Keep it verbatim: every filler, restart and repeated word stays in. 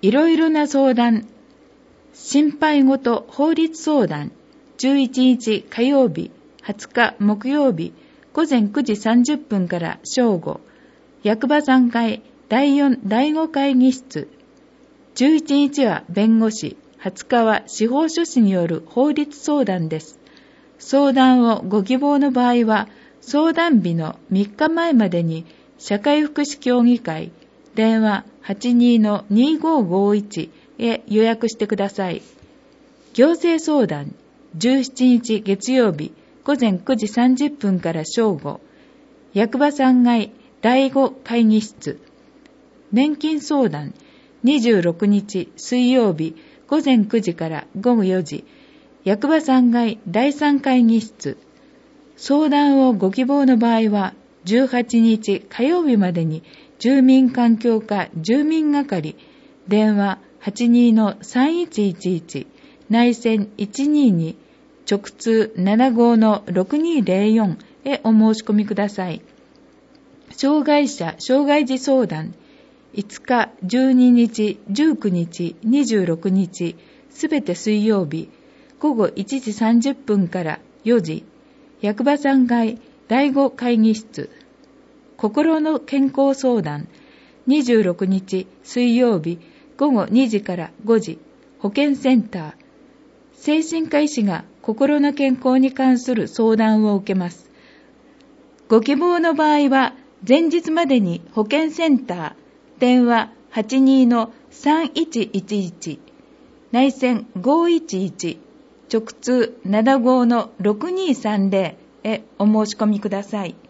いろいろな相談、心配事法律相談、じゅういちにち火曜日、はつか木曜日、ごぜんくじさんじゅっぷんから正午、役場さんがいだいよんだいご会議室。じゅういちにちは弁護士、はつかは司法書士による法律相談です。相談をご希望の場合は、相談日のみっかまえまでに社会福祉協議会電話 はちにーのにーごーごーいち へ予約してください。行政相談じゅうしちにち月曜日ごぜんくじさんじゅっぷんから正午、役場さんがいだいご会議室。年金相談にじゅうろくにち水曜日ごぜんくじからごごよじ、役場さんがいだいさん会議室。相談をご希望の場合は、じゅうはちにち火曜日までに住民環境課住民係電話 はちにーのさんいちいちいち 内線いちにーに直通 ななごーのろくにーぜろよん へお申し込みください。障害者障害児相談いつか、じゅうににち、じゅうくにち、にじゅうろくにちすべて水曜日ごごいちじさんじゅっぷんからよじ、役場さんがいだいご会議室。心の健康相談にじゅうろくにち水曜日ごごにじからごじ、保健センター。精神科医師が心の健康に関する相談を受けます。ご希望の場合は前日までに保健センター電話 はちにーのさんいちいちいち 内線ごいちいち直通 ななごーのろくにーさんぜろ へお申し込みください。